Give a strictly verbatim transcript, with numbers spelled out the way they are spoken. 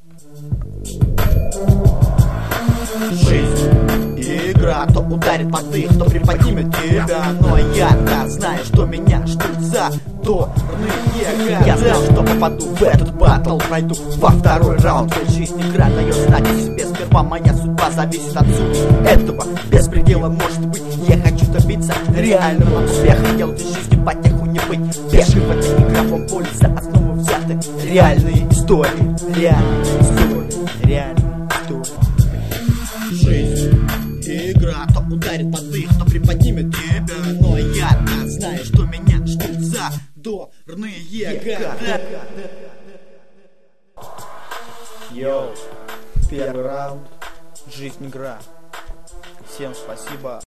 Жизнь игра, кто ударит под дых, кто приподнимет тебя. Но я-то знаю, что меня ждут задорные года. Я знал, что попаду в этот батл, пройду во второй раунд. Ведь жизнь игра дает знать о себе. Сперва моя судьба зависит от сути этого беспредела. Может быть, я хочу добиться реального успеха, делать из жизни потеху, не быть пешим в этой игровом поле. За основу взяты реальные истории, реальные истории, реальные истории. Жизнь игра, кто ударит под дых, кто приподнимет тебя. Но я-то знаю, что меня ждут задорные года. Йоу, первый раунд. Жизнь игра. Всем спасибо.